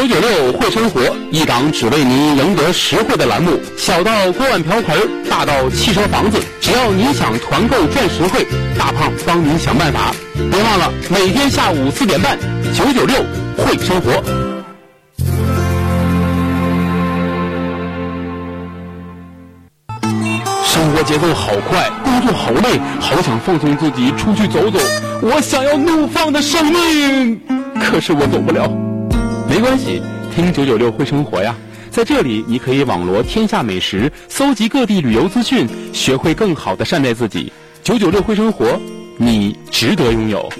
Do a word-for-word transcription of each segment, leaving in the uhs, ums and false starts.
九九六会生活，一档只为您赢得实惠的栏目，小到锅碗瓢盆，大到汽车房子，只要您想团购赚实惠，大胖帮您想办法。别忘了每天下午四点半，九九六会生活。生活节奏好快，工作好累，好想放松自己，出去走走。我想要怒放的生命，可是我走不了。没关系，听九九六会生活呀，在这里你可以网罗天下美食，搜集各地旅游资讯，学会更好的善待自己。九九六会生活，你值得拥有。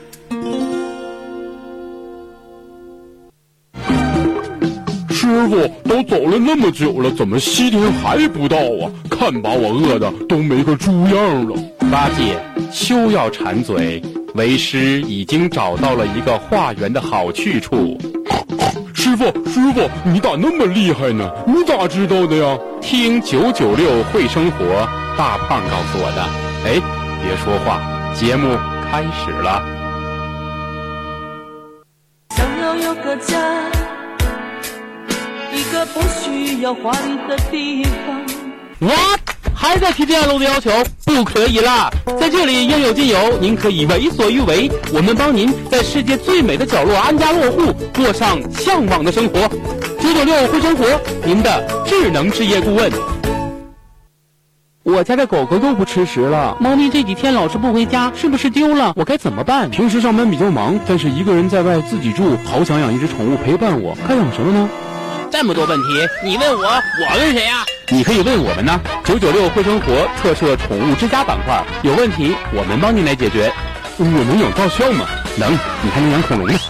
师傅，都走了那么久了，怎么西天还不到啊？看把我饿的都没个猪样了。八戒，休要馋嘴，为师已经找到了一个化缘的好去处。师傅，师傅，你咋那么厉害呢？你咋知道的呀？听九九六会生活，大胖告诉我的。哎，别说话，节目开始了。 想要有个家，一个不需要华丽的地方。 What？ 还在提这样 low 的要求？不可以啦！在这里应有尽有，您可以为所欲为，我们帮您在世界最美的角落安家落户，过上向往的生活。九九六会生活，您的智能置业顾问。我家的狗狗又不吃食了，猫咪这几天老是不回家，是不是丢了？我该怎么办？平时上班比较忙，但是一个人在外自己住，好想养一只宠物陪伴我，该养什么呢？这么多问题，你问我，我问谁呀、啊？你可以问我们呢。九九六会生活特设宠物之家板块，有问题我们帮您来解决。我能养大象吗？能，你还能养恐龙呢。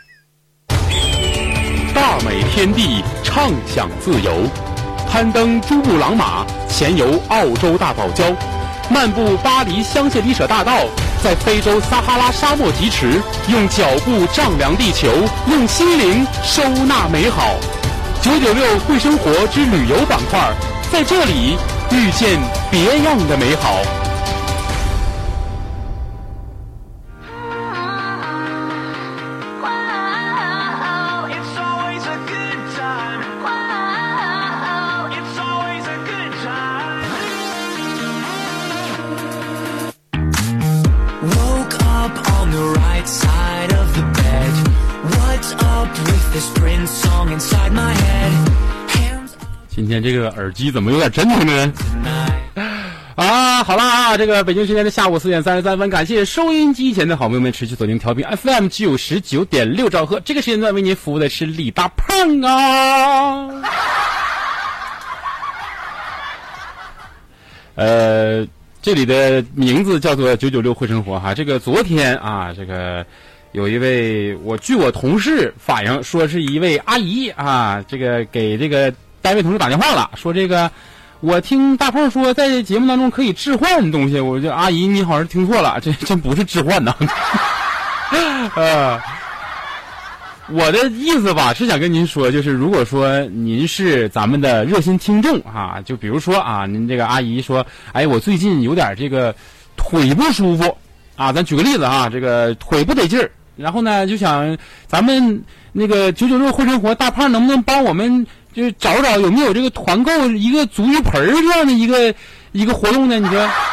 大美天地，畅享自由，攀登珠穆朗玛，前游澳洲大堡礁，漫步巴黎香榭丽舍大道，在非洲撒哈拉沙漠疾驰，用脚步丈量地球，用心灵收纳美好。九九六会生活之旅游板块，在这里遇见别样的美好。今天这个耳机怎么有点震动呢？啊，好了啊，这个北京时间的下午四点三十三分，感谢收音机前的好朋友们持续锁定调频 F M 九十九点六兆赫。这个时间段为您服务的是李大胖啊。呃，这里的名字叫做九九六会生活哈。这个昨天啊，这个有一位我据我同事反映说是一位阿姨啊，这个给这个单位同事打电话了，说这个我听大胖说在节目当中可以置换东西，我就阿姨你好像听错了，这真不是置换呐。呃，我的意思吧是想跟您说，就是如果说您是咱们的热心听众啊，就比如说啊，您这个阿姨说，哎，我最近有点这个腿不舒服啊，咱举个例子啊，这个腿不得劲儿，然后呢就想咱们那个九九六会生活大胖能不能帮我们就是找找有没有这个团购一个足浴盆这样的一个一个活动呢？你说